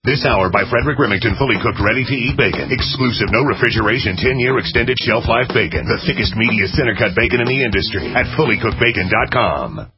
This hour by Frederick Remington, fully cooked, ready-to-eat bacon. Exclusive, no refrigeration, 10-year extended shelf life bacon. The thickest, meatiest, center-cut bacon in the industry at fullycookedbacon.com.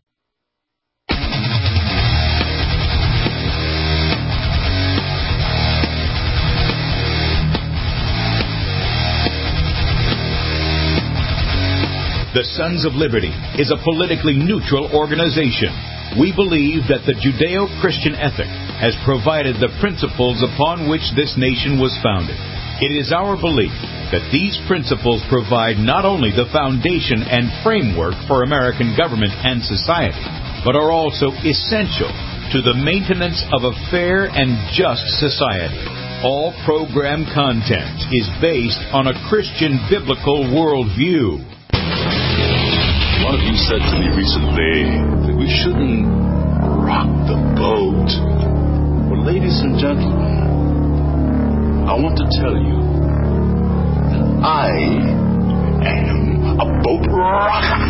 The Sons of Liberty is a politically neutral organization. We believe that the Judeo-Christian ethic has provided the principles upon which this nation was founded. It is our belief that these principles provide not only the foundation and framework for American government and society, but are also essential to the maintenance of a fair and just society. All program content is based on a Christian biblical worldview. One of you said to me recently that we shouldn't rock the boat. Well, ladies and gentlemen, I want to tell you that I am a boat rocker.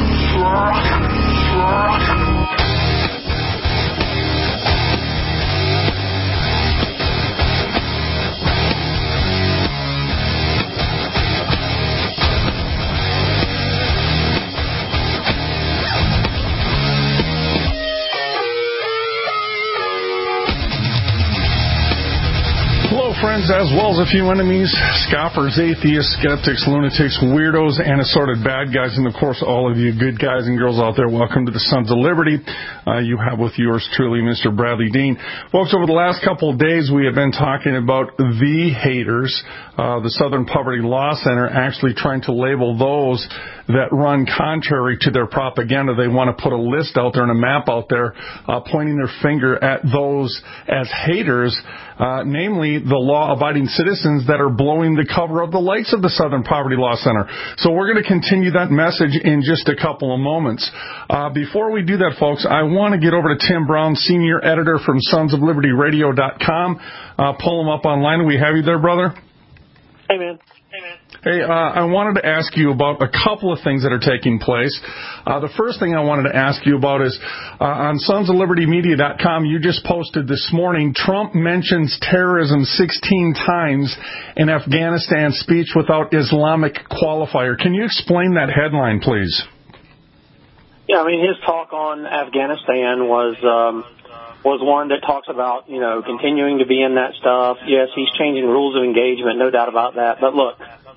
Friends, as well as a few enemies, scoffers, atheists, skeptics, lunatics, weirdos, and assorted bad guys, and of course all of you good guys and girls out there, welcome to the Sons of Liberty. You have with yours truly, Mr. Bradley Dean. Folks, over the last couple of days we have been talking about the haters, the Southern Poverty Law Center actually trying to label those that run contrary to their propaganda. They want to put a list out there and a map out there pointing their finger at those as haters, namely the law-abiding citizens that are blowing the cover of the lights of the Southern Poverty Law Center. So we're going to continue that message in just a couple of moments. Before we do that, folks, I want to get over to Tim Brown, senior editor from sonsoflibertyradio.com. Pull him up online. We have you there, brother? Hey, man. Hey, I wanted to ask you about a couple of things that are taking place. The first thing I wanted to ask you about is on sonsoflibertymedia.com, you just posted this morning, Trump mentions terrorism 16 times in Afghanistan speech without Islamic qualifier. Can you explain that headline, please? Yeah, I mean, his talk on Afghanistan was one that talks about, continuing to be in that stuff. Yes, he's changing rules of engagement, no doubt about that. But look,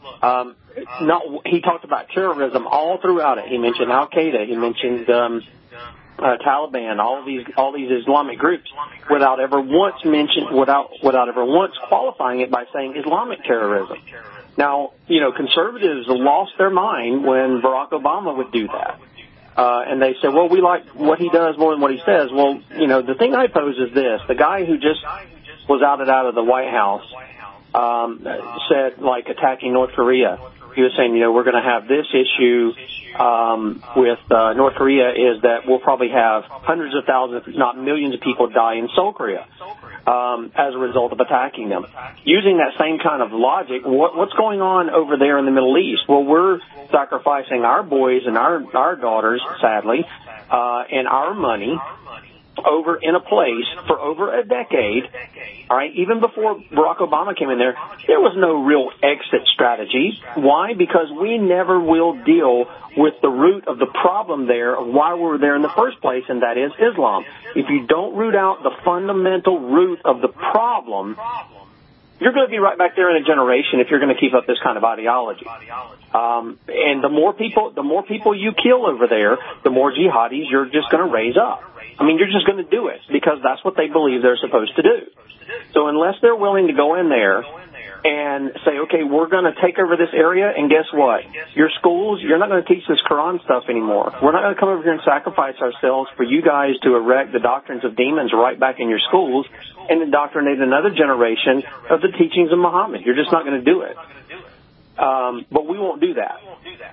he talked about terrorism all throughout it. He mentioned Al-Qaeda. He mentioned Taliban, all these Islamic groups, without ever once qualifying it by saying Islamic terrorism. Now, conservatives lost their mind when Barack Obama would do that. And they said, well, we like what he does more than what he says. Well, the thing I pose is this. The guy who just was outed out of the White House said, like, attacking North Korea. He was saying, we're going to have this issue with North Korea is that we'll probably have hundreds of thousands, if not millions of people die in Seoul, Korea as a result of attacking them. Using that same kind of logic, what's going on over there in the Middle East? Well, we're sacrificing our boys and our daughters, sadly, and our money over in a place for over a decade, all right, even before Barack Obama came in there was no real exit strategy. Why? Because we never will deal with the root of the problem there of why we're there in the first place, and that is Islam. If you don't root out the fundamental root of the problem, you're going to be right back there in a generation if you're going to keep up this kind of ideology. And the more people you kill over there, the more jihadis you're just going to raise up. I mean, you're just going to do it because that's what they believe they're supposed to do. So unless they're willing to go in there and say, okay, we're going to take over this area, and guess what? Your schools, you're not going to teach this Quran stuff anymore. We're not going to come over here and sacrifice ourselves for you guys to erect the doctrines of demons right back in your schools and indoctrinate another generation of the teachings of Muhammad. You're just not going to do it. But we won't do that.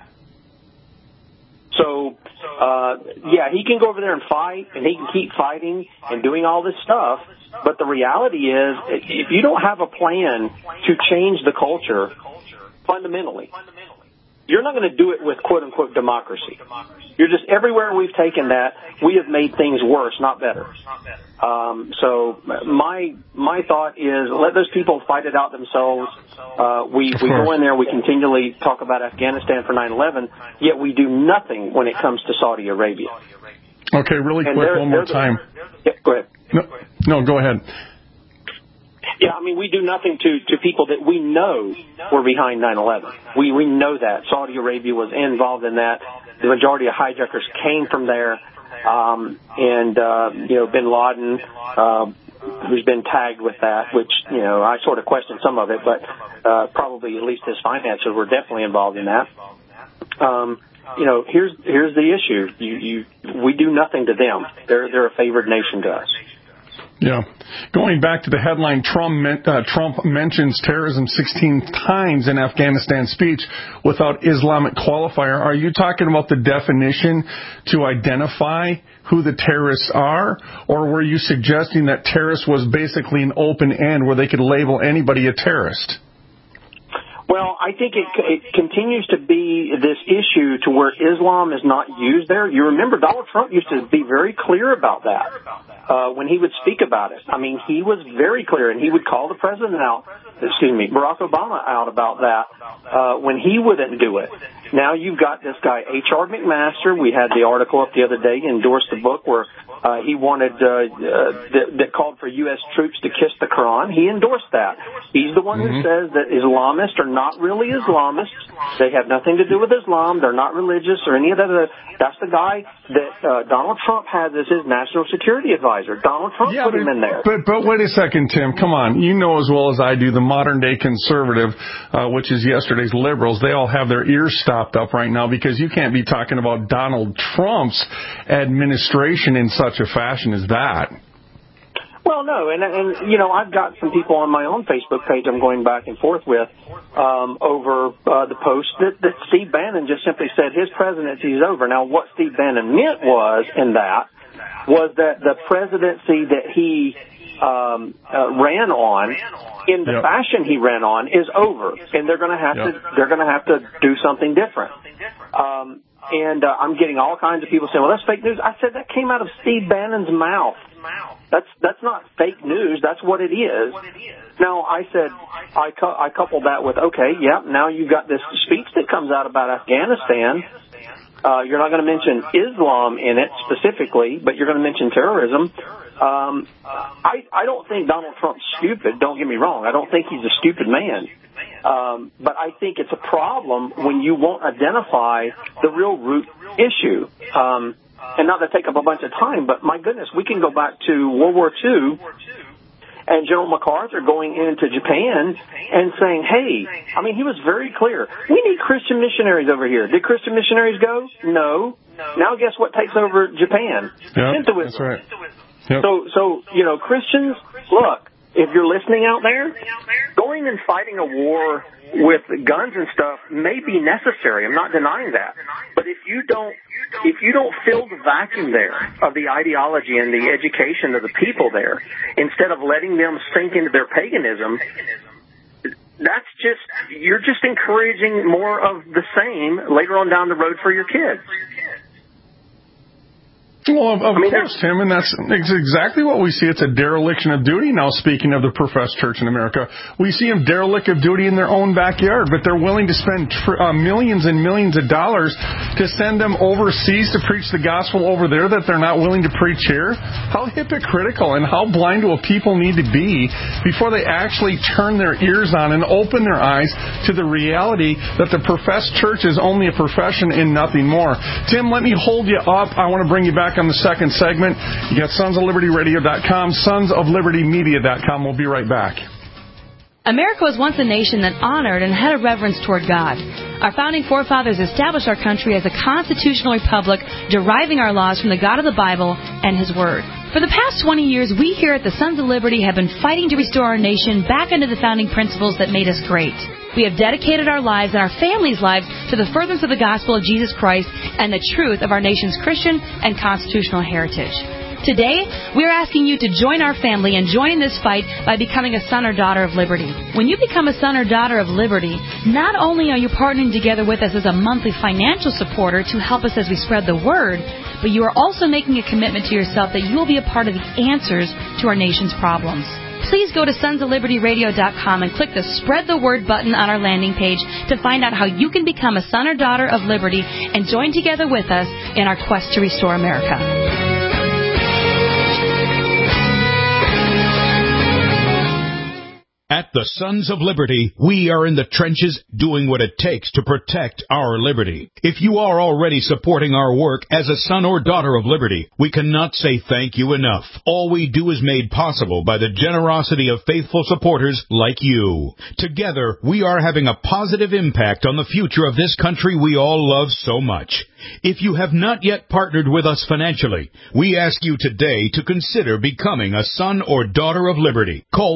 So, he can go over there and fight, and he can keep fighting and doing all this stuff, but the reality is, if you don't have a plan to change the culture fundamentally, you're not going to do it with quote-unquote democracy. You're just, everywhere we've taken that, we have made things worse, not better. So my thought is let those people fight it out themselves. We go in there, we continually talk about Afghanistan for 9/11, yet we do nothing when it comes to Saudi Arabia. Okay, really quick, one more time. Go ahead. No, go ahead. Yeah, I mean, we do nothing to people that we know were behind 9/11. We know that. Saudi Arabia was involved in that. The majority of hijackers came from there. Bin Laden, who's been tagged with that, which, I sort of question some of it, but probably at least his finances were definitely involved in that. Here's the issue. We do nothing to them. They're a favored nation to us. Yeah. Going back to the headline, Trump mentions terrorism 16 times in Afghanistan speech without Islamic qualifier. Are you talking about the definition to identify who the terrorists are? Or were you suggesting that terrorist was basically an open end where they could label anybody a terrorist? Well, I think it continues to be this issue to where Islam is not used there. You remember Donald Trump used to be very clear about that when he would speak about it. I mean, he was very clear, and he would call the president out, Barack Obama out about that when he wouldn't do it. Now you've got this guy, H.R. McMaster. We had the article up the other day, endorsed the book where he wanted, that called for U.S. troops to kiss the Quran. He endorsed that. He's the one who says that Islamists are not really Islamists. They have nothing to do with Islam. They're not religious or any of that. That's the guy that Donald Trump has as his national security advisor. Donald Trump put him in there. But wait a second, Tim. Come on. You know as well as I do, the modern-day conservative, which is yesterday's liberals, they all have their ears stopped up right now because you can't be talking about Donald Trump's administration in such a fashion as that. Well, no, and I've got some people on my own Facebook page I'm going back and forth with over the post that Steve Bannon just simply said his presidency is over. Now, what Steve Bannon meant was that the presidency that he ran on, in the fashion he ran on, is over, and they're going to have to do something different. I'm getting all kinds of people saying, "Well, that's fake news." I said that came out of Steve Bannon's mouth. That's not fake news. That's what it is. Now, I said I coupled that with, now you've got this speech that comes out about Afghanistan. You're not going to mention Islam in it specifically, but you're going to mention terrorism. I don't think Donald Trump's stupid. Don't get me wrong. I don't think he's a stupid man. But I think it's a problem when you won't identify the real root issue. And not to take up a bunch of time, but my goodness, we can go back to World War II and General MacArthur going into Japan and saying, hey, I mean, he was very clear. We need Christian missionaries over here. Did Christian missionaries go? No. Now guess what takes over Japan? Shintoism. That's right. Yep. So, Christians, look, if you're listening out there, going and fighting a war with guns and stuff may be necessary. I'm not denying that. But if you don't fill the vacuum there of the ideology and the education of the people there, instead of letting them sink into their paganism, you're just encouraging more of the same later on down the road for your kids. Well, of course, Tim, and that's exactly what we see. It's a dereliction of duty now, speaking of the professed church in America. We see them derelict of duty in their own backyard, but they're willing to spend millions and millions of dollars to send them overseas to preach the gospel over there that they're not willing to preach here. How hypocritical and how blind do a people need to be before they actually turn their ears on and open their eyes to the reality that the professed church is only a profession and nothing more. Tim, let me hold you up. I want to bring you back on the second segment. You got sonsoflibertyradio.com, sonsoflibertymedia.com. We'll be right back. America was once a nation that honored and had a reverence toward God. Our founding forefathers established our country as a constitutional republic, deriving our laws from the God of the Bible and His Word. For the past 20 years, we here at the Sons of Liberty have been fighting to restore our nation back into the founding principles that made us great. We have dedicated our lives and our families' lives to the furtherance of the gospel of Jesus Christ and the truth of our nation's Christian and constitutional heritage. Today, we're asking you to join our family and join in this fight by becoming a son or daughter of liberty. When you become a son or daughter of liberty, not only are you partnering together with us as a monthly financial supporter to help us as we spread the word, but you are also making a commitment to yourself that you will be a part of the answers to our nation's problems. Please go to sonsoflibertyradio.com and click the Spread the Word button on our landing page to find out how you can become a son or daughter of liberty and join together with us in our quest to restore America. At the Sons of Liberty, we are in the trenches doing what it takes to protect our liberty. If you are already supporting our work as a son or daughter of liberty, we cannot say thank you enough. All we do is made possible by the generosity of faithful supporters like you. Together, we are having a positive impact on the future of this country we all love so much. If you have not yet partnered with us financially, we ask you today to consider becoming a son or daughter of liberty. Call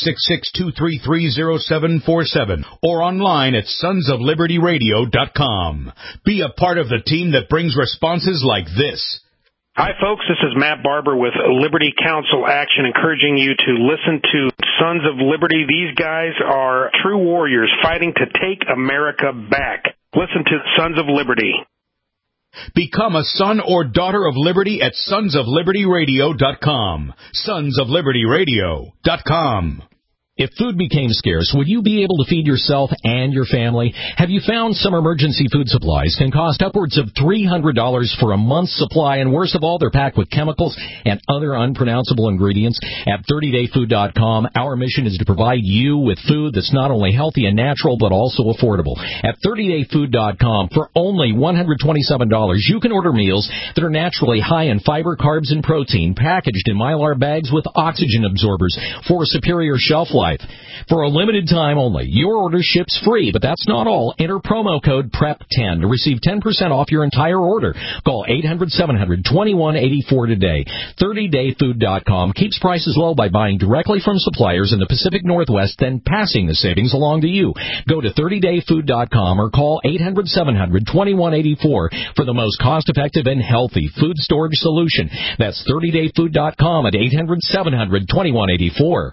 1-866-233-0747 or online at sonsoflibertyradio.com. Be a part of the team that brings responses like this. Hi, folks. This is Matt Barber with Liberty Council Action, encouraging you to listen to Sons of Liberty. These guys are true warriors fighting to take America back. Listen to Sons of Liberty. Become a son or daughter of liberty at sonsoflibertyradio.com. Sonsoflibertyradio.com. If food became scarce, would you be able to feed yourself and your family? Have you found some emergency food supplies can cost upwards of $300 for a month's supply, and worst of all, they're packed with chemicals and other unpronounceable ingredients? At 30dayfood.com, our mission is to provide you with food that's not only healthy and natural, but also affordable. At 30dayfood.com, for only $127, you can order meals that are naturally high in fiber, carbs, and protein, packaged in Mylar bags with oxygen absorbers for superior shelf life. For a limited time only, your order ships free, but that's not all. Enter promo code PREP10 to receive 10% off your entire order. Call 800-700-2184 today. 30dayfood.com keeps prices low by buying directly from suppliers in the Pacific Northwest, then passing the savings along to you. Go to 30dayfood.com or call 800-700-2184 for the most cost-effective and healthy food storage solution. That's 30dayfood.com at 800-700-2184.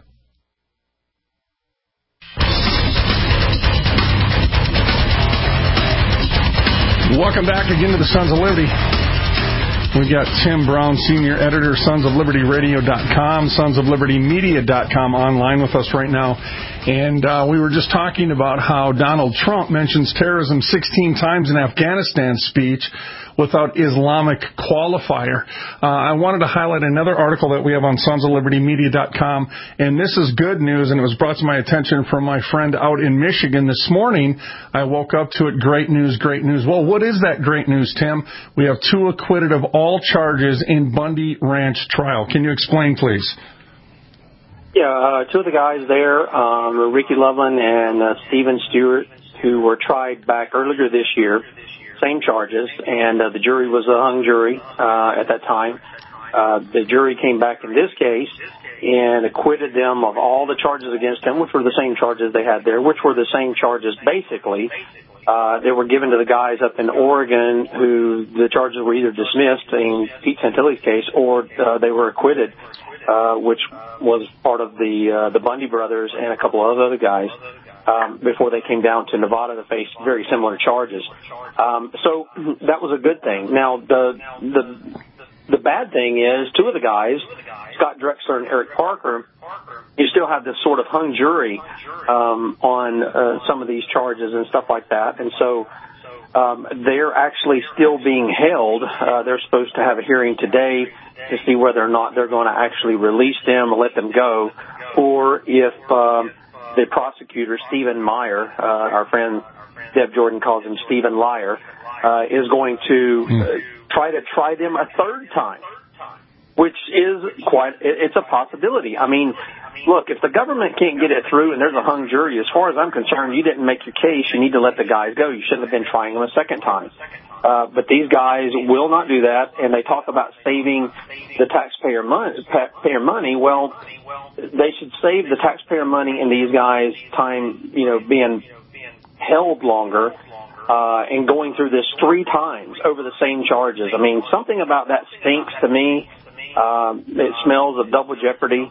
Welcome back again to the Sons of Liberty. We've got Tim Brown, Senior Editor, sonsoflibertyradio.com, sonsoflibertymedia.com online with us right now. And we were just talking about how Donald Trump mentions terrorism 16 times in Afghanistan's speech without Islamic qualifier. I wanted to highlight another article that we have on sonsoflibertymedia.com, and this is good news, and it was brought to my attention from my friend out in Michigan this morning. I woke up to it, great news, great news. Well, what is that great news, Tim? We have 2 acquitted of all charges in Bundy Ranch trial. Can you explain, please? Yeah, 2 of the guys there, Ricky Loveland and Stephen Stewart, who were tried back earlier this year. Same charges, and the jury was a hung jury at that time. The jury came back in this case and acquitted them of all the charges against them, which were the same charges they had there, which were the same charges basically. They were given to the guys up in Oregon who the charges were either dismissed in Pete Santilli's case or they were acquitted, which was part of the Bundy brothers and a couple of other guys. Before they came down to Nevada to face very similar charges. So that was a good thing. Now, the bad thing is 2 of the guys, Scott Drexler and Eric Parker, you still have this sort of hung jury on some of these charges and stuff like that. And so they're actually still being held. They're supposed to have a hearing today to see whether or not they're going to actually release them or let them go, or if the prosecutor, Stephen Meyer, our friend Deb Jordan calls him Stephen Liar, is going to try them a 3rd time, which is it's a possibility. I mean, look, if the government can't get it through and there's a hung jury, as far as I'm concerned, you didn't make your case. You need to let the guys go. You shouldn't have been trying them a 2nd time. But these guys will not do that, and they talk about saving the taxpayer money. Well, they should save the taxpayer money and these guys' time, being held longer, and going through this 3 times over the same charges. I mean, something about that stinks to me. It smells of double jeopardy.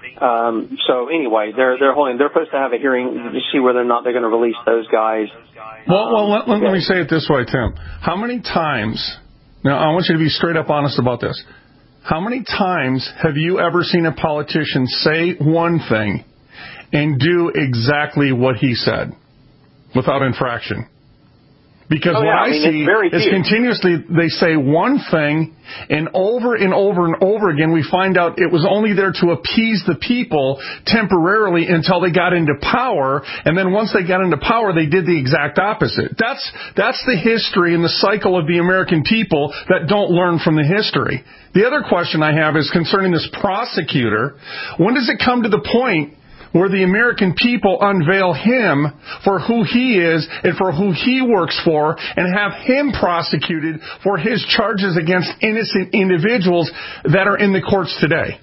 So anyway, they're supposed to have a hearing to see whether or not they're going to release those guys. Well, let me say it this way, Tim. How many times, now I want you to be straight up honest about this. How many times have you ever seen a politician say one thing and do exactly what he said without infraction? Because what I see is continuously they say one thing, and over and over and over again we find out it was only there to appease the people temporarily until they got into power, and then once they got into power they did the exact opposite. That's the history and the cycle of the American people that don't learn from the history. The other question I have is concerning this prosecutor. When does it come to the point where the American people unveil him for who he is and for who he works for and have him prosecuted for his charges against innocent individuals that are in the courts today?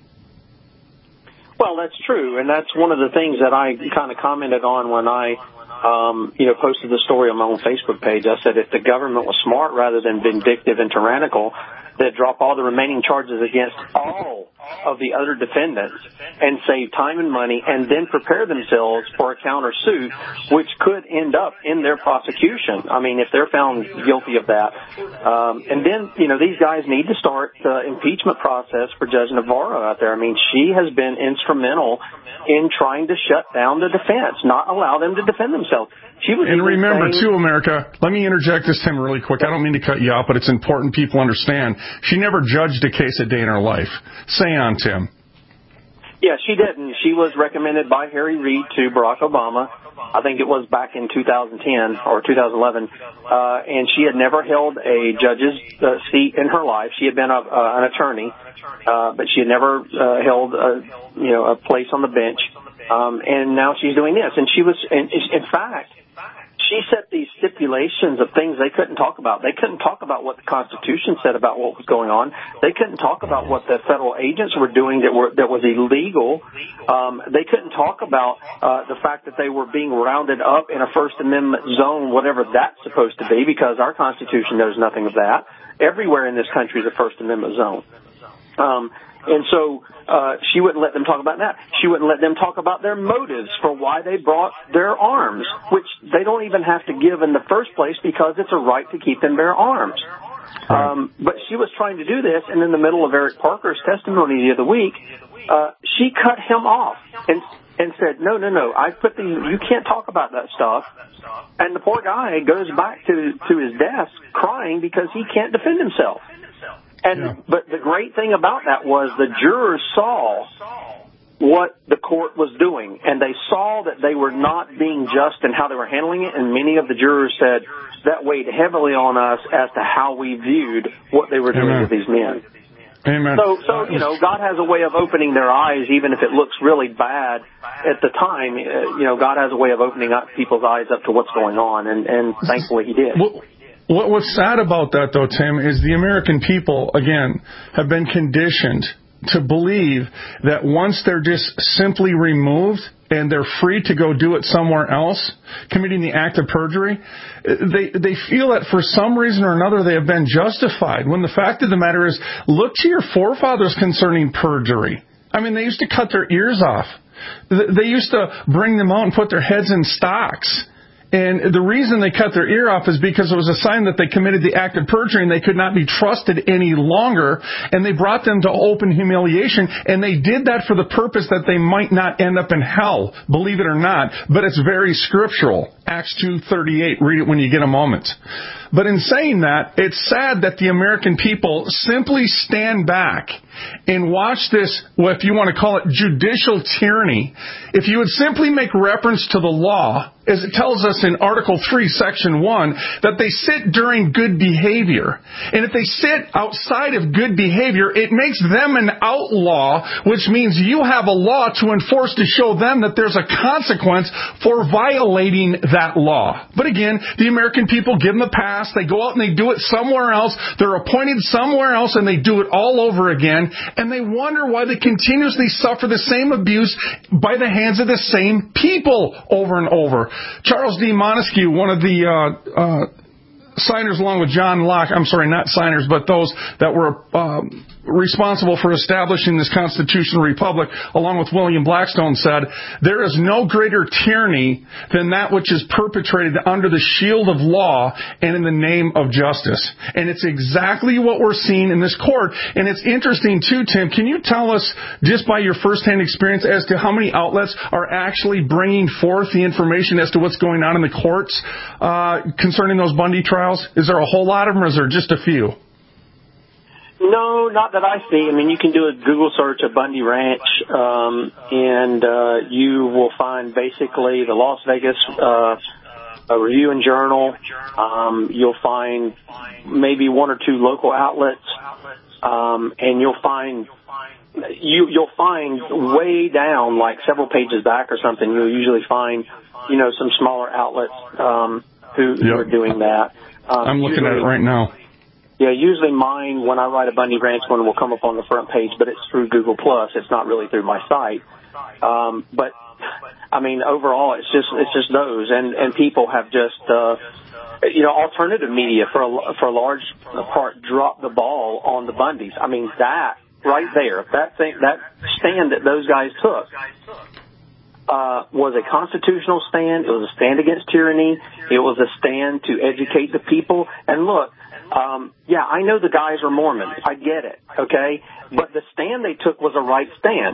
Well, that's true, and that's one of the things that I kind of commented on when I posted the story on my own Facebook page. I said if the government was smart rather than vindictive and tyrannical, they'd drop all the remaining charges against all of the other defendants and save time and money and then prepare themselves for a countersuit, which could end up in their prosecution. I mean, if they're found guilty of that. And then, these guys need to start the impeachment process for Judge Navarro out there. I mean, she has been instrumental in trying to shut down the defense, not allow them to defend themselves. And remember, too, America, let me interject this, Tim, really quick. I don't mean to cut you off, but it's important people understand. She never judged a case a day in her life. Say on, Tim. Yeah, she didn't. She was recommended by Harry Reid to Barack Obama. I think it was back in 2010 or 2011. And she had never held a judge's seat in her life. She had been an attorney, but she had never held a place on the bench. And now she's doing this. And she was, in fact, she set these stipulations of things they couldn't talk about. They couldn't talk about what the Constitution said about what was going on. They couldn't talk about what the federal agents were doing that was illegal. They couldn't talk about the fact that they were being rounded up in a First Amendment zone, whatever that's supposed to be, because our Constitution knows nothing of that. Everywhere in this country is a First Amendment zone. And so she wouldn't let them talk about that. She wouldn't let them talk about their motives for why they brought their arms, which they don't even have to give in the first place because it's a right to keep and bear arms. But she was trying to do this, and in the middle of Eric Parker's testimony the other week, she cut him off and said, no, you can't talk about that stuff. And the poor guy goes back to his desk crying because he can't defend himself. But the great thing about that was the jurors saw what the court was doing, and they saw that they were not being just in how they were handling it, and many of the jurors said that weighed heavily on us as to how we viewed what they were doing with these men. Amen. So God has a way of opening their eyes, even if it looks really bad at the time. God has a way of opening up people's eyes up to what's going on, and thankfully He did. What's sad about that, though, Tim, is the American people, again, have been conditioned to believe that once they're just simply removed and they're free to go do it somewhere else, committing the act of perjury, they feel that for some reason or another they have been justified, when the fact of the matter is, look to your forefathers concerning perjury. I mean, they used to cut their ears off. They used to bring them out and put their heads in stocks. And the reason they cut their ear off is because it was a sign that they committed the act of perjury and they could not be trusted any longer. And they brought them to open humiliation. And they did that for the purpose that they might not end up in hell, believe it or not. But it's very scriptural. Acts 2:38. Read it when you get a moment. But in saying that, it's sad that the American people simply stand back and watch this, well, if you want to call it judicial tyranny. If you would simply make reference to the law, as it tells us in Article 3, Section 1, that they sit during good behavior. And if they sit outside of good behavior, it makes them an outlaw, which means you have a law to enforce to show them that there's a consequence for violating that law. But again, the American people give them a pass. They go out and they do it somewhere else. They're appointed somewhere else and they do it all over again. And they wonder why they continuously suffer the same abuse by the hands of the same people over and over. Charles D. Montesquieu, one of the signers along with John Locke, I'm sorry, not signers, but those that were responsible for establishing this constitutional republic, along with William Blackstone, said, there is no greater tyranny than that which is perpetrated under the shield of law and in the name of justice. And it's exactly what we're seeing in this court. And it's interesting, too, Tim. Can you tell us, just by your firsthand experience, as to how many outlets are actually bringing forth the information as to what's going on in the courts concerning those Bundy trials? Is there a whole lot of them, or is there just a few? No, not that I see. I mean, you can do a Google search of Bundy Ranch, and you will find basically the Las Vegas Review and Journal. You'll find maybe one or two local outlets, and you'll find way down, like several pages back or something, you'll usually find, some smaller outlets who are doing that. I'm looking at it right now. Yeah, usually mine, when I write a Bundy Ranch one, will come up on the front page, but it's through Google+. It's not really through my site. But I mean, overall, it's just those, and people have just, alternative media for a large part dropped the ball on the Bundys. I mean, that right there, that stand that those guys took, was a constitutional stand. It was a stand against tyranny. It was a stand to educate the people. And look, I know the guys are Mormons. I get it, okay? But the stand they took was a right stand.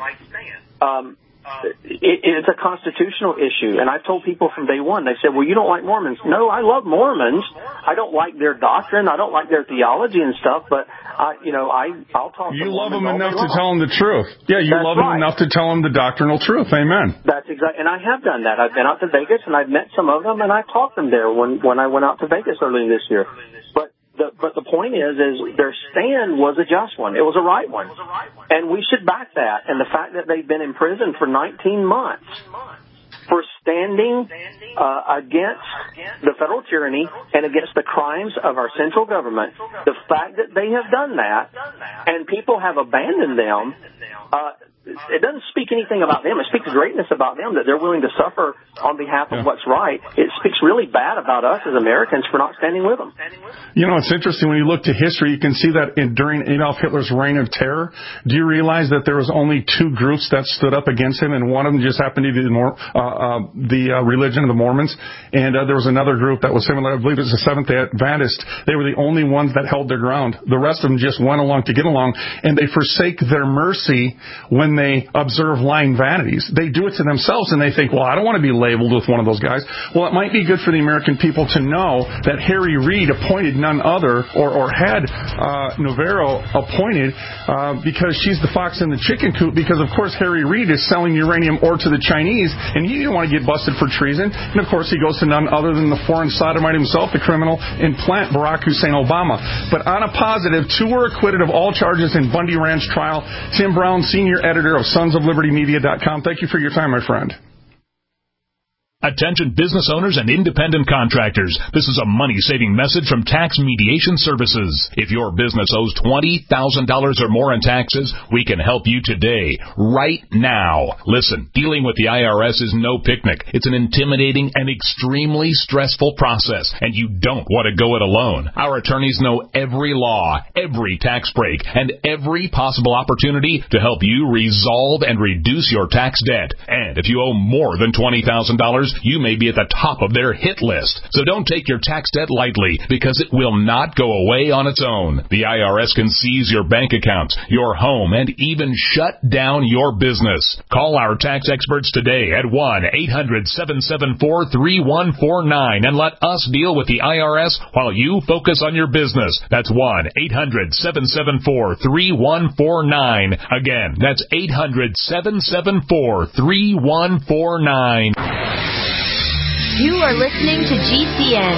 It's a constitutional issue. And I've told people from day one, they said, well, you don't like Mormons. No, I love Mormons. I don't like their doctrine. I don't like their theology and stuff, but I'll talk to them. You love them enough to tell them the truth. Yeah, you love them enough to tell them the doctrinal truth. Amen. That's exactly, and I have done that. I've been out to Vegas, and I've met some of them, and I talked them there when I went out to Vegas earlier this year. But the point is their stand was a just one. It was a right one. And we should back that. And the fact that they've been in prison for 19 months for standing against the federal tyranny and against the crimes of our central government, the fact that they have done that and people have abandoned them, it doesn't speak anything about them. It speaks greatness about them, that they're willing to suffer on behalf of what's right. It speaks really bad about us as Americans for not standing with them. It's interesting. When you look to history, you can see that during Adolf Hitler's reign of terror, do you realize that there was only two groups that stood up against him, and one of them just happened to be the religion of the Mormons, and there was another group that was similar. I believe it was the Seventh-day Adventist. They were the only ones that held their ground. The rest of them just went along to get along, and they forsake their mercy when they observe lying vanities. They do it to themselves, and they think, well, I don't want to be labeled with one of those guys. Well, it might be good for the American people to know that Harry Reid appointed none other, or had Navarro appointed, because she's the fox in the chicken coop, because, of course, Harry Reid is selling uranium ore to the Chinese, and he didn't want to get busted for treason. And, of course, he goes to none other than the foreign sodomite himself, the criminal implant, Barack Hussein Obama. But on a positive, two were acquitted of all charges in Bundy Ranch trial. Tim Brown, senior editor of SonsOfLibertyMedia.com. Thank you for your time, my friend. Attention business owners and independent contractors. This is a money-saving message from Tax Mediation Services. If your business owes $20,000 or more in taxes, we can help you today, right now. Listen, dealing with the IRS is no picnic. It's an intimidating and extremely stressful process, and you don't want to go it alone. Our attorneys know every law, every tax break, and every possible opportunity to help you resolve and reduce your tax debt. And if you owe more than $20,000, you may be at the top of their hit list. So don't take your tax debt lightly, because it will not go away on its own. The IRS can seize your bank accounts, your home, and even shut down your business. Call our tax experts today at 1-800-774-3149 and let us deal with the IRS while you focus on your business. That's 1-800-774-3149. Again, that's 800-774-3149. You are listening to GCN.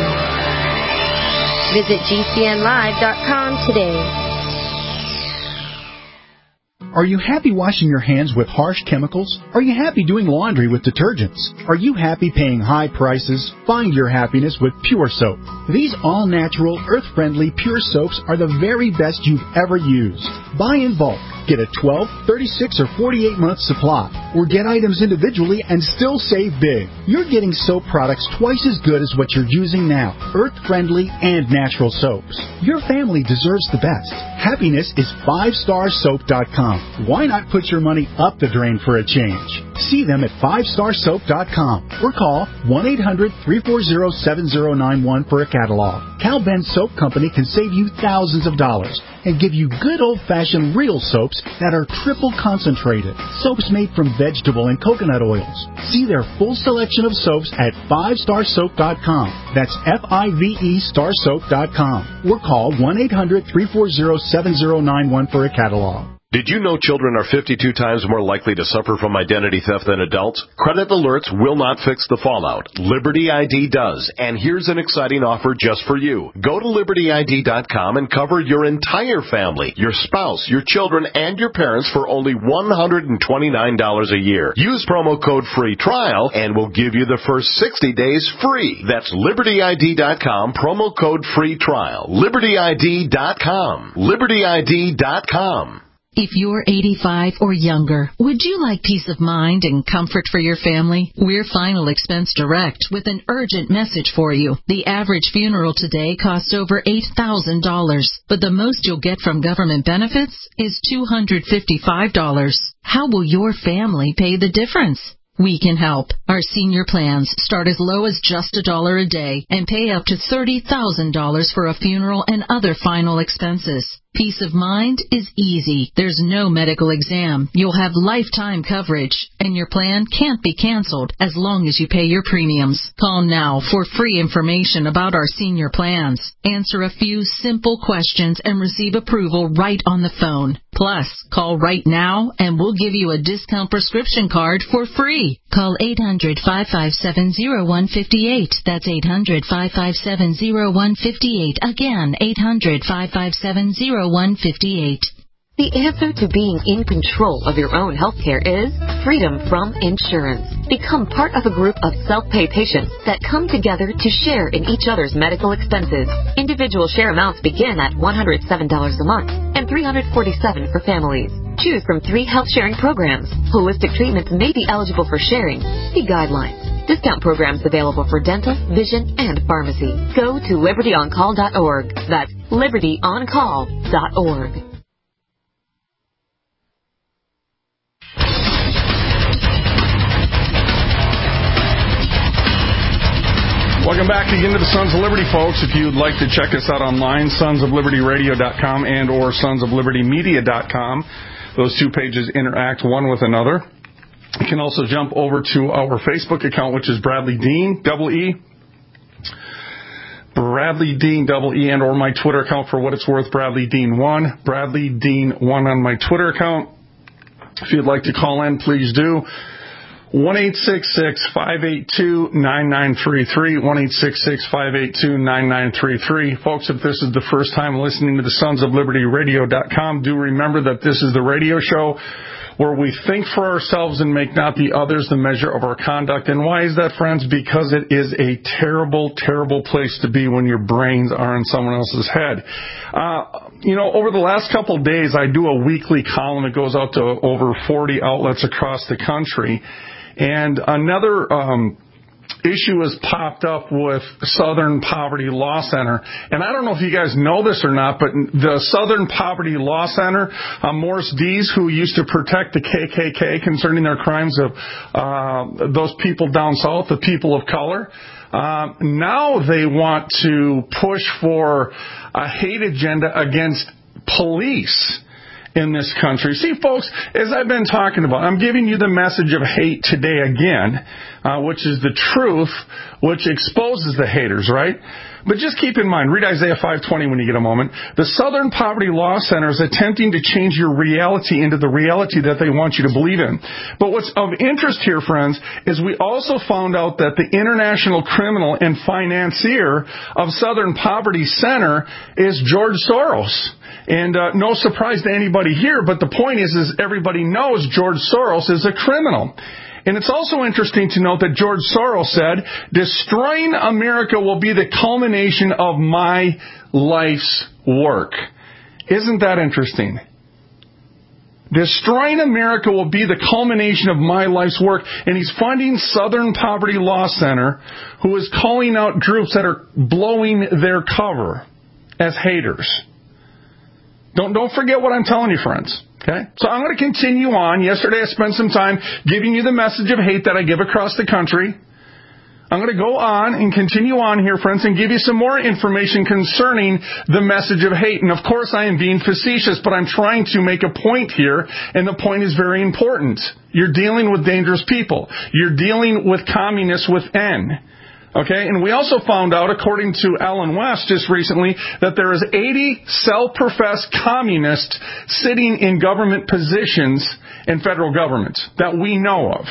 Visit GCNlive.com today. Are you happy washing your hands with harsh chemicals? Are you happy doing laundry with detergents? Are you happy paying high prices? Find your happiness with Pure Soap. These all-natural, earth-friendly Pure Soaps are the very best you've ever used. Buy in bulk. Get a 12, 36, or 48-month supply. Or get items individually and still save big. You're getting soap products twice as good as what you're using now. Earth-friendly and natural soaps. Your family deserves the best. Happiness is 5starsoap.com. Why not put your money up the drain for a change? See them at 5starsoap.com or call 1-800-340-7091 for a catalog. Cal Ben Soap Company can save you thousands of dollars and give you good old-fashioned real soaps that are triple concentrated. Soaps made from vegetable and coconut oils. See their full selection of soaps at 5starsoap.com. That's F-I-V-E starsoap.com. Or call 1-800-340-7091 for a catalog. Did you know children are 52 times more likely to suffer from identity theft than adults? Credit alerts will not fix the fallout. Liberty ID does. And here's an exciting offer just for you. Go to LibertyID.com and cover your entire family, your spouse, your children, and your parents for only $129 a year. Use promo code FREE TRIAL and we'll give you the first 60 days free. That's LibertyID.com, promo code FREE TRIAL. LibertyID.com. LibertyID.com. If you're 85 or younger, would you like peace of mind and comfort for your family? We're Final Expense Direct with an urgent message for you. The average funeral today costs over $8,000, but the most you'll get from government benefits is $255. How will your family pay the difference? We can help. Our senior plans start as low as just $1 a day and pay up to $30,000 for a funeral and other final expenses. Peace of mind is easy. There's no medical exam. You'll have lifetime coverage, and your plan can't be canceled as long as you pay your premiums. Call now for free information about our senior plans. Answer a few simple questions and receive approval right on the phone. Plus, call right now and we'll give you a discount prescription card for free. Call 800-557-0158. That's 800-557-0158. Again, 800-557-0158. The answer to being in control of your own health care is freedom from insurance. Become part of a group of self-pay patients that come together to share in each other's medical expenses. Individual share amounts begin at $107 a month and $347 for families. Choose from 3 health sharing programs. Holistic treatments may be eligible for sharing. See guidelines. Discount programs available for dental, vision, and pharmacy. Go to libertyoncall.org. That's libertyoncall.org. Welcome back again to the Sons of Liberty, folks. If you'd like to check us out online, sonsoflibertyradio.com and or sonsoflibertymedia.com. Those 2 pages interact one with another. You can also jump over to our Facebook account, which is Bradley Dean, double E. Bradley Dean, double E, and or my Twitter account, for what it's worth, Bradley Dean 1. Bradley Dean 1 on my Twitter account. If you'd like to call in, please do. 1-866-582-9933, 1-866-582-9933. Folks, if this is the first time listening to the sonsoflibertyradio.com, do remember that this is the radio show where we think for ourselves and make not the others the measure of our conduct. And why is that, friends? Because it is a terrible, terrible place to be when your brains are in someone else's head. Over the last couple of days, I do a weekly column that goes out to over 40 outlets across the country. And another issue has popped up with Southern Poverty Law Center. And I don't know if you guys know this or not, but the Southern Poverty Law Center, Morris Dees, who used to protect the KKK concerning their crimes of those people down south, the people of color, now they want to push for a hate agenda against police in this country. See, folks, as I've been talking about, I'm giving you the message of hate today again, which is the truth, which exposes the haters, right? But just keep in mind, read Isaiah 5:20 when you get a moment. The Southern Poverty Law Center is attempting to change your reality into the reality that they want you to believe in. But what's of interest here, friends, is we also found out that the international criminal and financier of Southern Poverty Center is George Soros. And no surprise to anybody here, but the point is everybody knows George Soros is a criminal. And it's also interesting to note that George Soros said, destroying America will be the culmination of my life's work. Isn't that interesting? Destroying America will be the culmination of my life's work. And he's funding Southern Poverty Law Center, who is calling out groups that are blowing their cover as haters. Don't forget what I'm telling you, friends. Okay? So I'm going to continue on. Yesterday I spent some time giving you the message of hate that I give across the country. I'm going to go on and continue on here, friends, and give you some more information concerning the message of hate. And of course I am being facetious, but I'm trying to make a point here, and the point is very important. You're dealing with dangerous people. You're dealing with communists with N. Okay, and we also found out, according to Alan West just recently, that there is 80 self-professed communists sitting in government positions in federal government that we know of.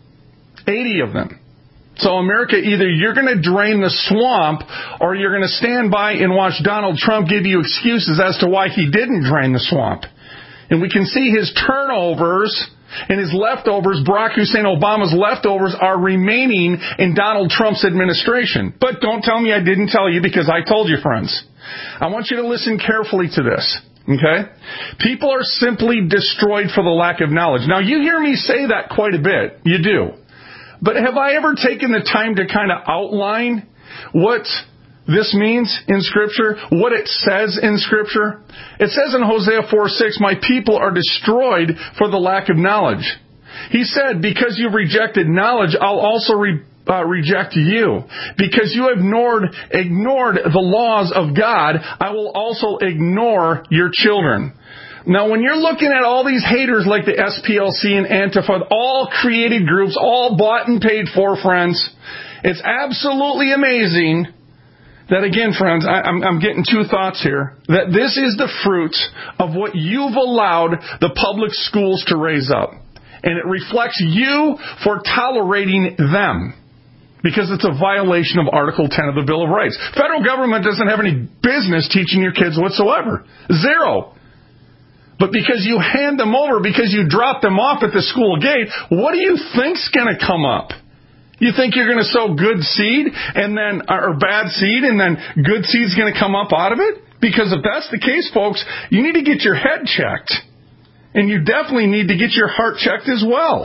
80 of them. So America, either you're going to drain the swamp or you're going to stand by and watch Donald Trump give you excuses as to why he didn't drain the swamp. And we can see his turnovers and his leftovers, Barack Hussein Obama's leftovers, are remaining in Donald Trump's administration. But don't tell me I didn't tell you, because I told you, friends. I want you to listen carefully to this. Okay? People are simply destroyed for the lack of knowledge. Now, you hear me say that quite a bit. You do. But have I ever taken the time to kind of outline what this means in Scripture, what it says in Scripture? It says in Hosea 4:6, my people are destroyed for the lack of knowledge. He said, because you've rejected knowledge, I'll also reject you. Because you have ignored the laws of God, I will also ignore your children. Now, when you're looking at all these haters like the SPLC and Antifa, all created groups, all bought and paid for, friends, it's absolutely amazing that, again, friends, I'm getting two thoughts here, that this is the fruit of what you've allowed the public schools to raise up. And it reflects you for tolerating them, because it's a violation of Article 10 of the Bill of Rights. Federal government doesn't have any business teaching your kids whatsoever. Zero. But because you hand them over, because you drop them off at the school gate, what do you think's going to come up? You think you're going to sow good seed or bad seed, and then good seed's going to come up out of it? Because if that's the case, folks, you need to get your head checked. And you definitely need to get your heart checked as well.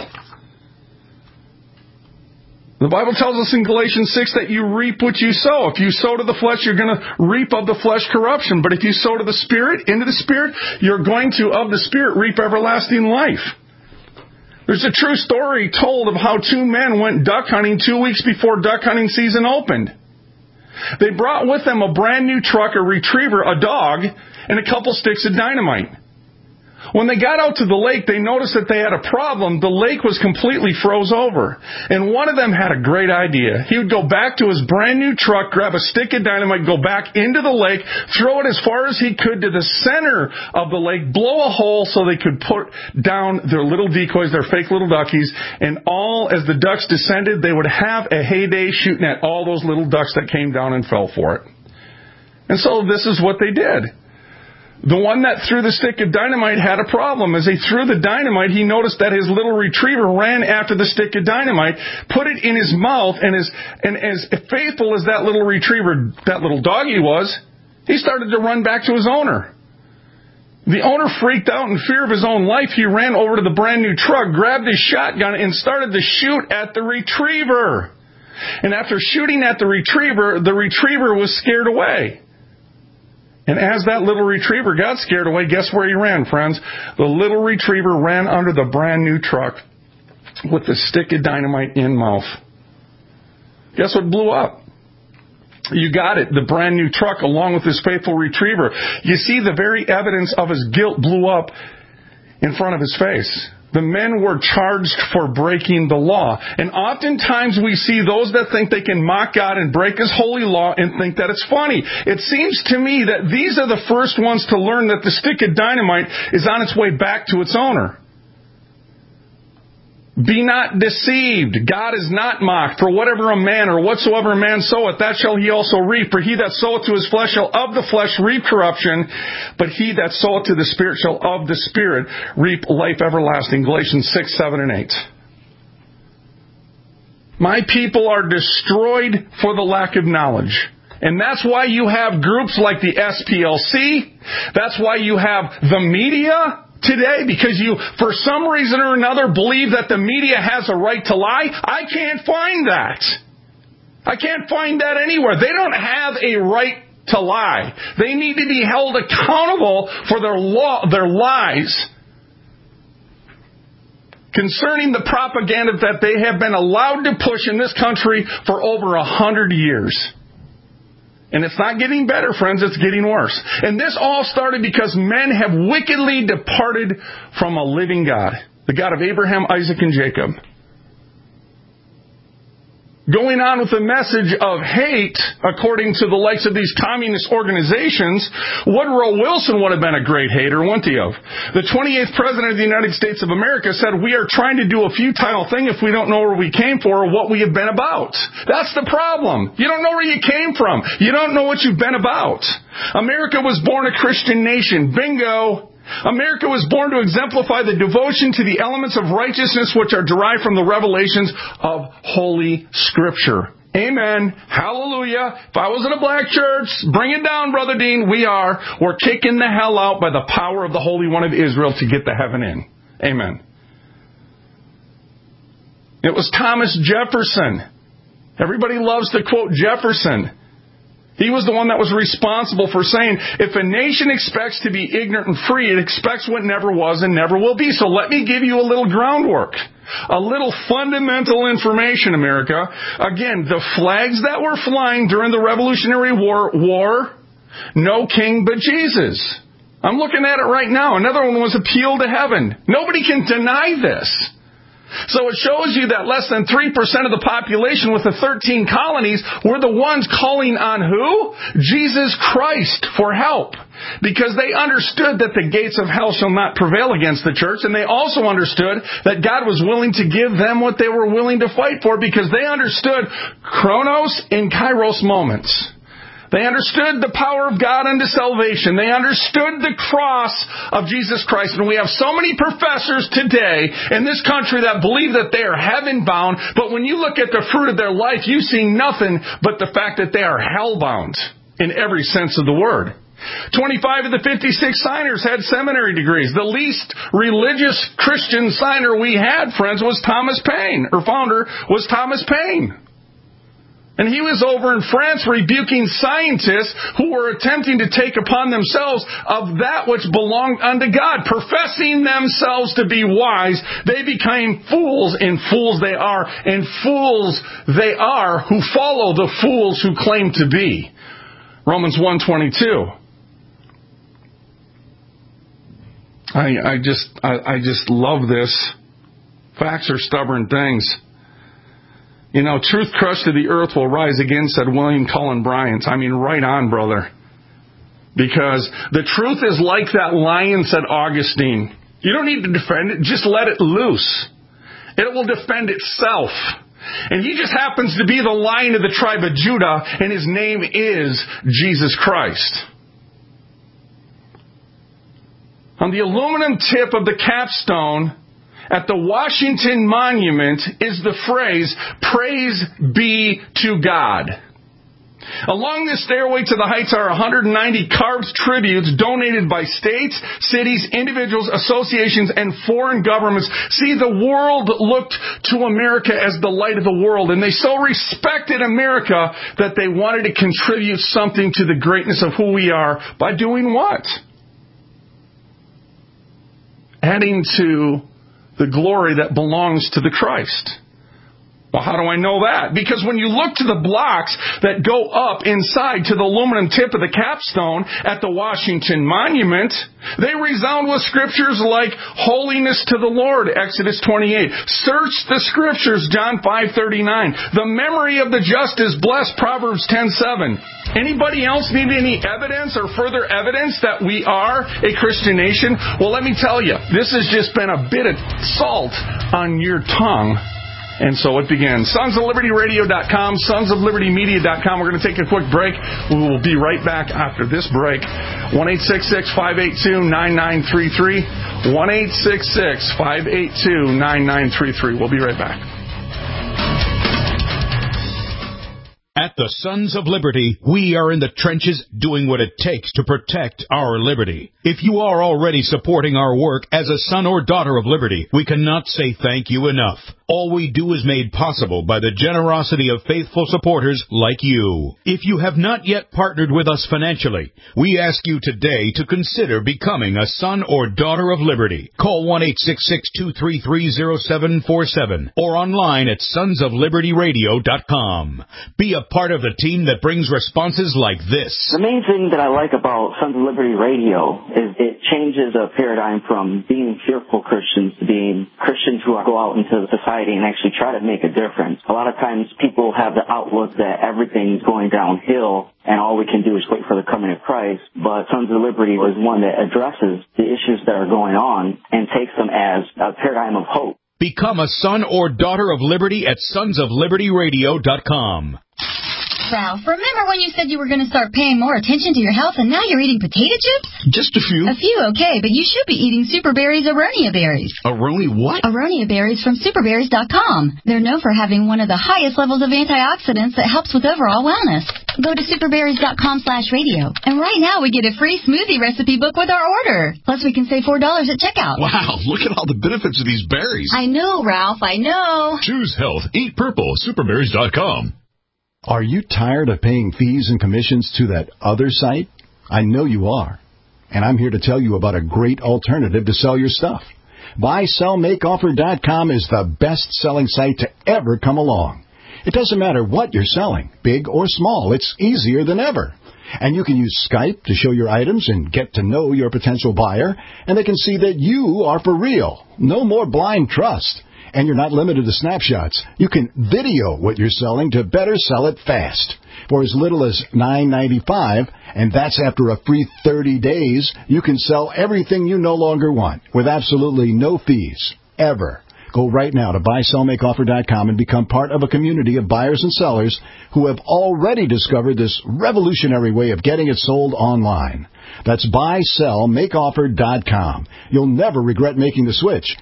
The Bible tells us in Galatians 6 that you reap what you sow. If you sow to the flesh, you're going to reap of the flesh corruption. But if you sow to the Spirit, into the Spirit, you're going to, of the Spirit, reap everlasting life. There's a true story told of how two men went duck hunting 2 weeks before duck hunting season opened. They brought with them a brand new truck, a retriever, a dog, and a couple sticks of dynamite. When they got out to the lake, they noticed that they had a problem. The lake was completely froze over. And one of them had a great idea. He would go back to his brand new truck, grab a stick of dynamite, go back into the lake, throw it as far as he could to the center of the lake, blow a hole so they could put down their little decoys, their fake little duckies, and as the ducks descended, they would have a heyday shooting at all those little ducks that came down and fell for it. And so this is what they did. The one that threw the stick of dynamite had a problem. As he threw the dynamite, he noticed that his little retriever ran after the stick of dynamite, put it in his mouth, and as faithful as that little retriever, that little doggy was, he started to run back to his owner. The owner freaked out in fear of his own life. He ran over to the brand new truck, grabbed his shotgun, and started to shoot at the retriever. And after shooting at the retriever was scared away. And as that little retriever got scared away, guess where he ran, friends? The little retriever ran under the brand new truck with the stick of dynamite in mouth. Guess what blew up? You got it. The brand new truck along with his faithful retriever. You see, the very evidence of his guilt blew up in front of his face. The men were charged for breaking the law. And oftentimes we see those that think they can mock God and break His holy law and think that it's funny. It seems to me that these are the first ones to learn that the stick of dynamite is on its way back to its owner. Be not deceived. God is not mocked. For whatever a man or whatsoever a man soweth, that shall he also reap. For he that soweth to his flesh shall of the flesh reap corruption, but he that soweth to the Spirit shall of the Spirit reap life everlasting. Galatians 6, 7, and 8. My people are destroyed for the lack of knowledge. And that's why you have groups like the SPLC. That's why you have the media today, because you, for some reason or another, believe that the media has a right to lie. I can't find that. I can't find that anywhere. They don't have a right to lie. They need to be held accountable for their lies concerning the propaganda that they have been allowed to push in this country for over 100 years. And it's not getting better, friends. It's getting worse. And this all started because men have wickedly departed from a living God, the God of Abraham, Isaac, and Jacob. Going on with the message of hate, according to the likes of these communist organizations, Woodrow Wilson would have been a great hater, wouldn't he have? The 28th President of the United States of America said, we are trying to do a futile thing if we don't know where we came from or what we have been about. That's the problem. You don't know where you came from. You don't know what you've been about. America was born a Christian nation. Bingo. America was born to exemplify the devotion to the elements of righteousness which are derived from the revelations of Holy Scripture. Amen. Hallelujah. If I was in a black church, bring it down, Brother Dean. We're kicking the hell out by the power of the Holy One of Israel to get the heaven in. Amen. It was Thomas Jefferson. Everybody loves to quote Jefferson. He was the one that was responsible for saying, if a nation expects to be ignorant and free, it expects what never was and never will be. So let me give you a little groundwork, a little fundamental information, America. Again, the flags that were flying during the Revolutionary War, no king but Jesus. I'm looking at it right now. Another one was Appeal to Heaven. Nobody can deny this. So it shows you that less than 3% of the population with the 13 colonies were the ones calling on who? Jesus Christ for help. Because they understood that the gates of hell shall not prevail against the church. And they also understood that God was willing to give them what they were willing to fight for, because they understood Chronos and Kairos moments. They understood the power of God unto salvation. They understood the cross of Jesus Christ. And we have so many professors today in this country that believe that they are heaven-bound, but when you look at the fruit of their life, you see nothing but the fact that they are hell-bound in every sense of the word. 25 of the 56 signers had seminary degrees. The least religious Christian signer we had, friends, was Thomas Paine. Or founder was Thomas Paine. And he was over in France rebuking scientists who were attempting to take upon themselves of that which belonged unto God. Professing themselves to be wise, they became fools, and fools they are. And fools they are who follow the fools who claim to be. Romans 1:22. I just love this. Facts are stubborn things. You know, truth crushed to the earth will rise again, said William Cullen Bryant. I mean, right on, brother. Because the truth is like that lion, said Augustine. You don't need to defend it. Just let it loose. It will defend itself. And he just happens to be the Lion of the tribe of Judah, and his name is Jesus Christ. On the aluminum tip of the capstone at the Washington Monument is the phrase, "Praise be to God." Along this stairway to the heights are 190 carved tributes donated by states, cities, individuals, associations, and foreign governments. See, the world looked to America as the light of the world, and they so respected America that they wanted to contribute something to the greatness of who we are by doing what? Adding to the glory that belongs to the Christ. Well, how do I know that? Because when you look to the blocks that go up inside to the aluminum tip of the capstone at the Washington Monument, they resound with scriptures like holiness to the Lord, Exodus 28. Search the scriptures, John 5:39. The memory of the just is blessed, Proverbs 10:7. Anybody else need any evidence or further evidence that we are a Christian nation? Well, let me tell you, this has just been a bit of salt on your tongue. And so it begins. SonsOfLibertyRadio.com, SonsOfLibertyMedia.com. We're going to take a quick break. We will be right back after this break. 1-866-582-9933. 1-866-582-9933. We'll be right back. At the Sons of Liberty, we are in the trenches doing what it takes to protect our liberty. If you are already supporting our work as a son or daughter of liberty, we cannot say thank you enough. All we do is made possible by the generosity of faithful supporters like you. If you have not yet partnered with us financially, we ask you today to consider becoming a son or daughter of liberty. Call 1-866-233-0747 or online at sonsoflibertyradio.com. Be a part of the team that brings responses like this. The main thing that I like about Sons of Liberty Radio is it changes a paradigm from being fearful Christians to being Christians who go out into society and actually try to make a difference. A lot of times people have the outlook that everything's going downhill and all we can do is wait for the coming of Christ, but Sons of Liberty is one that addresses the issues that are going on and takes them as a paradigm of hope. Become a son or daughter of liberty at sonsoflibertyradio.com. Ralph, remember when you said you were going to start paying more attention to your health and now you're eating potato chips? Just a few. A few, okay, but you should be eating Super Berries Aronia berries. Aronia what? Aronia berries from superberries.com. They're known for having one of the highest levels of antioxidants that helps with overall wellness. Go to superberries.com/radio. And right now we get a free smoothie recipe book with our order. Plus we can save $4 at checkout. Wow, look at all the benefits of these berries. I know, Ralph, I know. Choose health. Eat purple. Superberries.com. Are you tired of paying fees and commissions to that other site? I know you are. And I'm here to tell you about a great alternative to sell your stuff. BuySellMakeOffer.com is the best-selling site to ever come along. It doesn't matter what you're selling, big or small. It's easier than ever. And you can use Skype to show your items and get to know your potential buyer, and they can see that you are for real. No more blind trust. And you're not limited to snapshots. You can video what you're selling to better sell it fast. For as little as $9.95, and that's after a free 30 days, you can sell everything you no longer want with absolutely no fees, ever. Go right now to BuySellMakeOffer.com and become part of a community of buyers and sellers who have already discovered this revolutionary way of getting it sold online. That's BuySellMakeOffer.com. You'll never regret making the switch.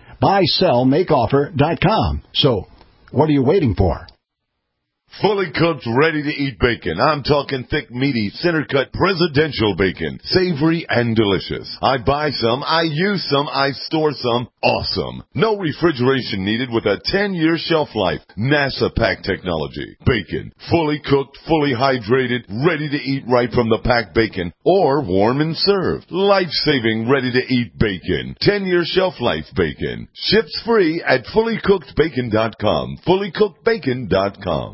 BuySellMakeOffer.com. So, what are you waiting for? Fully cooked, ready-to-eat bacon. I'm talking thick, meaty, center-cut presidential bacon. Savory and delicious. I buy some, I use some, I store some. Awesome. No refrigeration needed with a 10-year shelf life. NASA pack technology. Bacon. Fully cooked, fully hydrated, ready to eat right from the packed bacon. Or warm and served. Life-saving, ready-to-eat bacon. 10-year shelf life bacon. Ships free at fullycookedbacon.com. Fullycookedbacon.com.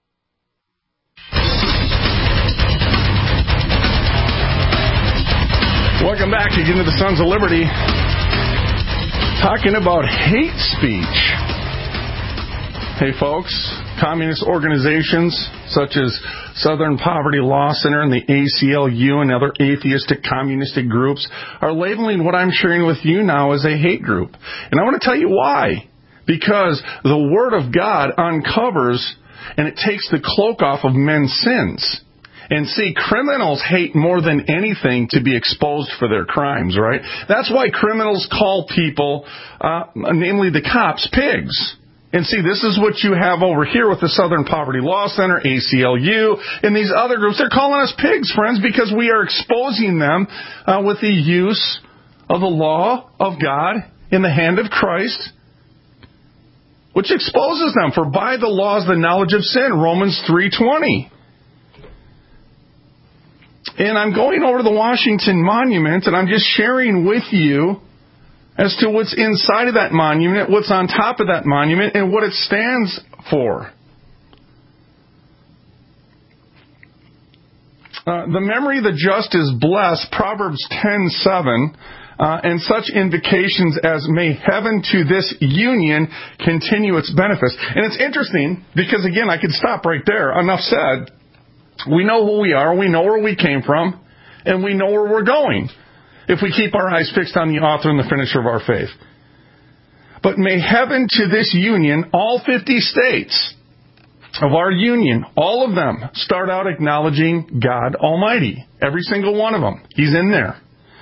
Welcome back again to the Sons of Liberty. Talking about hate speech. Hey, folks, communist organizations such as Southern Poverty Law Center and the ACLU and other atheistic communistic groups are labeling what I'm sharing with you now as a hate group. And I want to tell you why. Because the Word of God uncovers and it takes the cloak off of men's sins. And see, criminals hate more than anything to be exposed for their crimes, right? That's why criminals call people, namely the cops, pigs. And see, this is what you have over here with the Southern Poverty Law Center, ACLU, and these other groups. They're calling us pigs, friends, because we are exposing them with the use of the law of God in the hand of Christ, which exposes them. For by the law is the knowledge of sin, Romans 3:20. And I'm going over to the Washington Monument, and I'm just sharing with you as to what's inside of that monument, what's on top of that monument, and what it stands for. The memory of the just is blessed, Proverbs 10:7, and such invocations as may heaven to this union continue its benefits. And it's interesting because, again, I could stop right there. Enough said. We know who we are, we know where we came from, and we know where we're going if we keep our eyes fixed on the author and the finisher of our faith. But may heaven to this union, all 50 states of our union, all of them start out acknowledging God Almighty. Every single one of them. He's in there.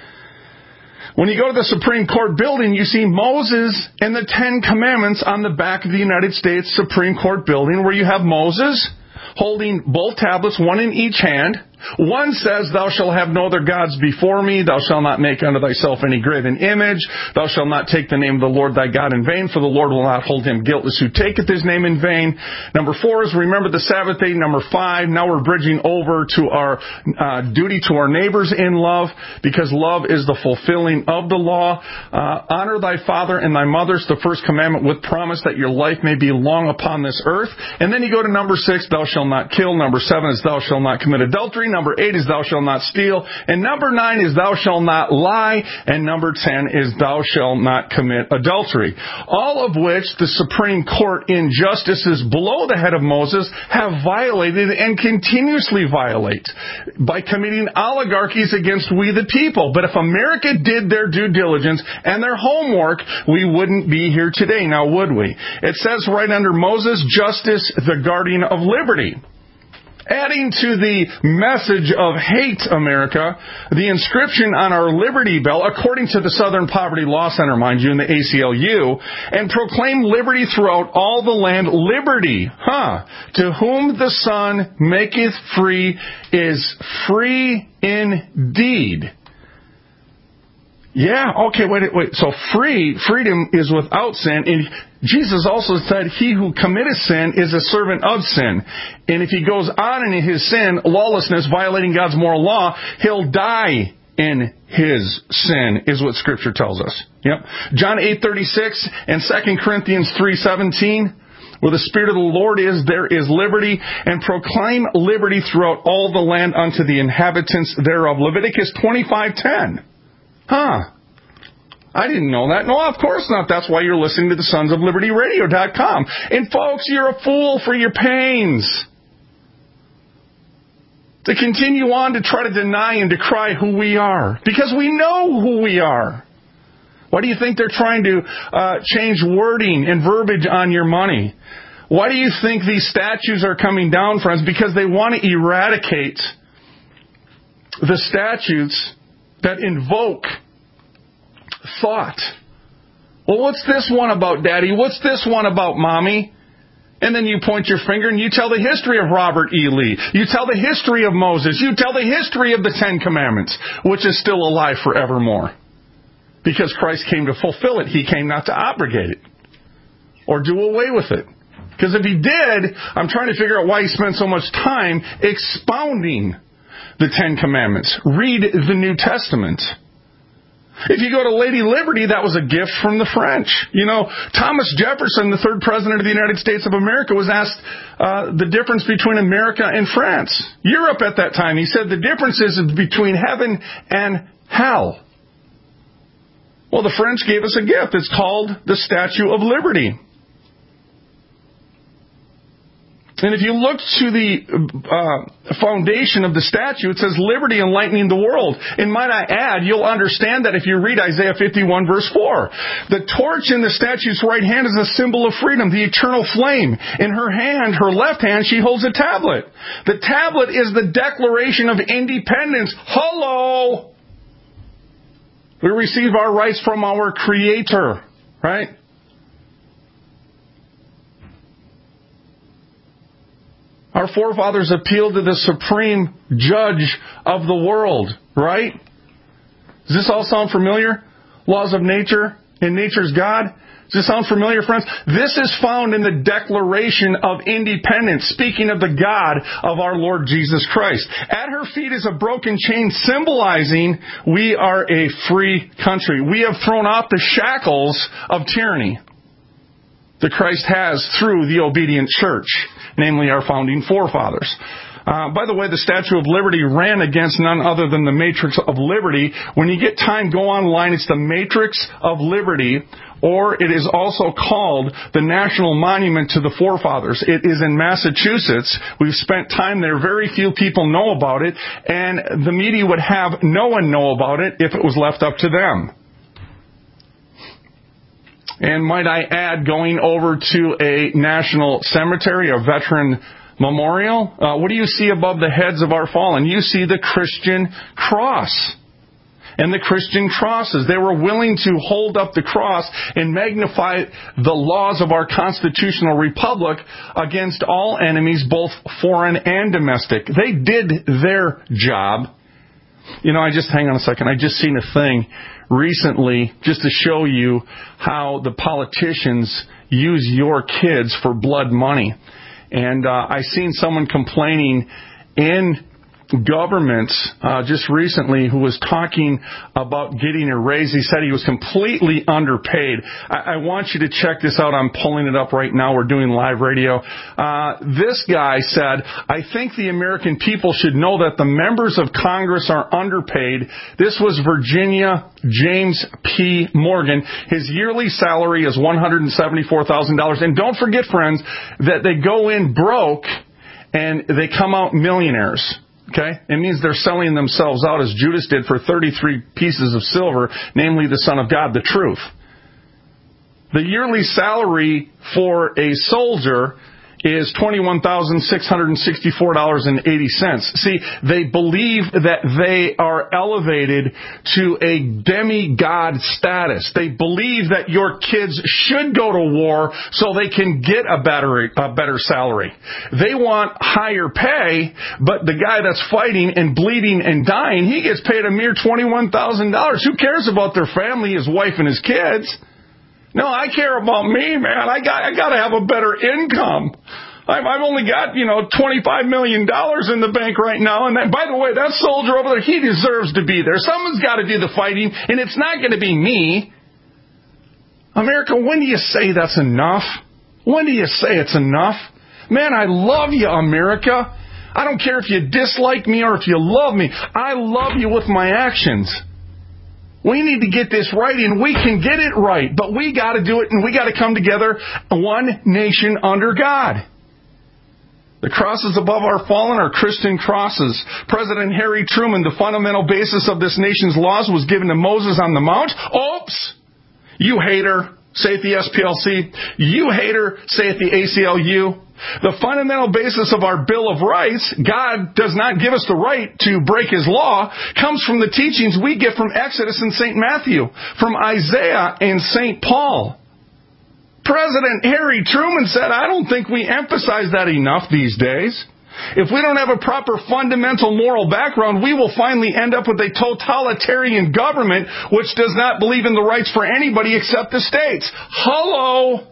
When you go to the Supreme Court building, you see Moses and the 10 Commandments on the back of the United States Supreme Court building, where you have Moses holding both tablets, one in each hand. One says, thou shalt have no other gods before me. Thou shalt not make unto thyself any graven image. Thou shalt not take the name of the Lord thy God in vain, for the Lord will not hold him guiltless who taketh his name in vain. Number 4 is remember the Sabbath day. Number 5, now we're bridging over to our duty to our neighbors in love, because love is the fulfilling of the law. Honor thy father and thy mother is the first commandment, with promise that your life may be long upon this earth. And then you go to number 6, thou shalt not kill. Number 7 is thou shalt not commit adultery. Number 8 is thou shalt not steal. And number 9 is thou shalt not lie. And number 10 is thou shalt not commit adultery. All of which the Supreme Court injustices below the head of Moses have violated and continuously violate by committing oligarchies against we the people. But if America did their due diligence and their homework, we wouldn't be here today, now would we? It says right under Moses, justice, the guardian of liberty. Adding to the message of hate America, the inscription on our Liberty Bell, according to the Southern Poverty Law Center, mind you, in the ACLU, and proclaim liberty throughout all the land. Liberty, to whom the Son maketh free is free indeed. Yeah, okay, wait. So freedom is without sin. And Jesus also said, he who committeth sin is a servant of sin. And if he goes on in his sin, lawlessness, violating God's moral law, he'll die in his sin, is what Scripture tells us. Yep. John 8:36 and 2 Corinthians 3:17. Where the Spirit of the Lord is, there is liberty, and proclaim liberty throughout all the land unto the inhabitants thereof. Leviticus 25:10. I didn't know that. No, of course not. That's why you're listening to the sonsoflibertyradio.com. And folks, you're a fool for your pains. To continue on to try to deny and decry who we are. Because we know who we are. Why do you think they're trying to change wording and verbiage on your money? Why do you think these statues are coming down, friends? Because they want to eradicate the statutes that invoke thought. Well, what's this one about, Daddy? What's this one about, Mommy? And then you point your finger and you tell the history of Robert E. Lee. You tell the history of Moses. You tell the history of the 10 Commandments, which is still alive forevermore. Because Christ came to fulfill it. He came not to abrogate it or do away with it. Because if he did, I'm trying to figure out why he spent so much time expounding the 10 Commandments. Read the New Testament. If you go to Lady Liberty, that was a gift from the French. You know, Thomas Jefferson, the 3rd President of the United States of America, was asked the difference between America and France. Europe at that time. He said the difference is between heaven and hell. Well, the French gave us a gift. It's called the Statue of Liberty. And if you look to the foundation of the statue, it says liberty enlightening the world. And might I add, you'll understand that if you read Isaiah 51 verse 4. The torch in the statue's right hand is a symbol of freedom, the eternal flame. In her hand, her left hand, she holds a tablet. The tablet is the Declaration of Independence. Hello! We receive our rights from our Creator, right? Our forefathers appealed to the supreme judge of the world, right? Does this all sound familiar? Laws of nature and nature's God? Does this sound familiar, friends? This is found in the Declaration of Independence, speaking of the God of our Lord Jesus Christ. At her feet is a broken chain symbolizing we are a free country. We have thrown off the shackles of tyranny. that Christ has through the obedient church, namely our founding forefathers. By the way, the Statue of Liberty ran against none other than the Matrix of Liberty. When you get time, go online. It's the Matrix of Liberty, or it is also called the National Monument to the Forefathers. It is in Massachusetts. We've spent time there. Very few people know about it, and the media would have no one know about it if it was left up to them. And might I add, going over to a national cemetery, a veteran memorial, what do you see above the heads of our fallen? You see the Christian cross. And the Christian crosses. They were willing to hold up the cross and magnify the laws of our constitutional republic against all enemies, both foreign and domestic. They did their job. You know, hang on a second. I just seen a thing recently just to show you how the politicians use your kids for blood money. And I seen someone complaining in governments just recently who was talking about getting a raise. He said he was completely underpaid. I want you to check this out. I'm pulling it up right now. We're doing live radio. This guy said, I think the American people should know that the members of Congress are underpaid. This was Virginia James P. Morgan. His yearly salary is $174,000. And don't forget, friends, that they go in broke and they come out millionaires. Okay? It means they're selling themselves out as Judas did for 33 pieces of silver, namely the Son of God, the truth. The yearly salary for a soldier is $21,664.80. See, they believe that they are elevated to a demigod status. They believe that your kids should go to war so they can get a better salary. They want higher pay, but the guy that's fighting and bleeding and dying, he gets paid a mere $21,000. Who cares about their family, his wife and his kids? No, I care about me, man. I got to have a better income. I've only got, $25 million in the bank right now. And by the way, that soldier over there, he deserves to be there. Someone's got to do the fighting, and it's not going to be me. America, when do you say that's enough? When do you say it's enough? Man, I love you, America. I don't care if you dislike me or if you love me. I love you with my actions. We need to get this right, and we can get it right. But we got to do it, and we got to come together, one nation under God. The crosses above our fallen are Christian crosses. President Harry Truman, the fundamental basis of this nation's laws was given to Moses on the Mount. Oops! You hater, say at the SPLC. You hater, say at the ACLU. The fundamental basis of our Bill of Rights, God does not give us the right to break His law, comes from the teachings we get from Exodus and St. Matthew, from Isaiah and St. Paul. President Harry Truman said, I don't think we emphasize that enough these days. If we don't have a proper fundamental moral background, we will finally end up with a totalitarian government which does not believe in the rights for anybody except the states. Hello?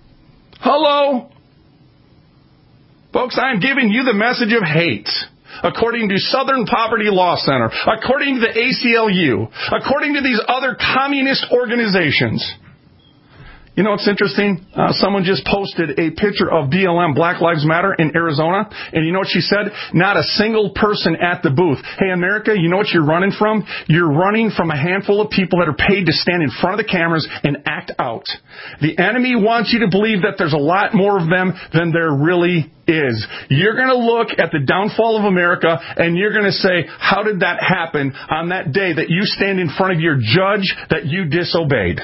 Folks, I'm giving you the message of hate. According to Southern Poverty Law Center, according to the ACLU, according to these other communist organizations. You know what's interesting? Someone just posted a picture of BLM, Black Lives Matter, in Arizona. And you know what she said? Not a single person at the booth. Hey, America, you know what you're running from? You're running from a handful of people that are paid to stand in front of the cameras and act out. The enemy wants you to believe that there's a lot more of them than there really is. You're going to look at the downfall of America and you're going to say, how did that happen on that day that you stand in front of your judge that you disobeyed?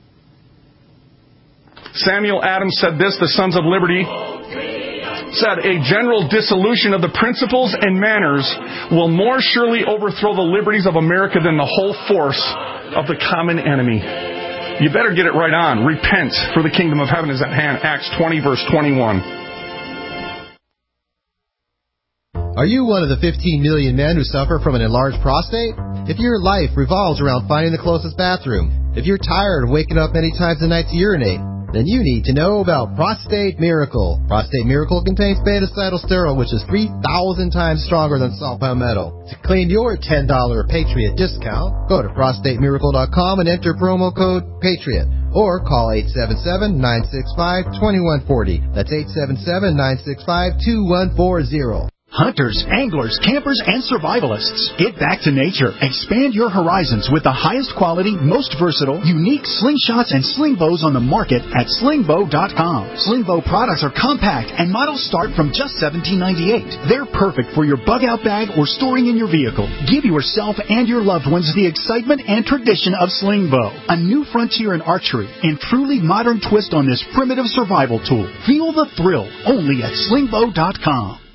Samuel Adams said this, the Sons of Liberty said, a general dissolution of the principles and manners will more surely overthrow the liberties of America than the whole force of the common enemy. You better get it right on. Repent, for the kingdom of heaven is at hand. Acts 20, verse 21. Are you one of the 15 million men who suffer from an enlarged prostate? If your life revolves around finding the closest bathroom, if you're tired of waking up many times a night to urinate, then you need to know about Prostate Miracle. Prostate Miracle contains beta-cytosterol, which is 3,000 times stronger than salt palmetto. To claim your $10 Patriot discount, go to prostatemiracle.com and enter promo code PATRIOT. Or call 877-965-2140. That's 877-965-2140. Hunters, anglers, campers, and survivalists. Get back to nature. Expand your horizons with the highest quality, most versatile, unique slingshots and sling bows on the market at slingbow.com. Slingbow products are compact and models start from just $17.98. They're perfect for your bug-out bag or storing in your vehicle. Give yourself and your loved ones the excitement and tradition of Slingbow, a new frontier in archery and truly modern twist on this primitive survival tool. Feel the thrill only at slingbow.com.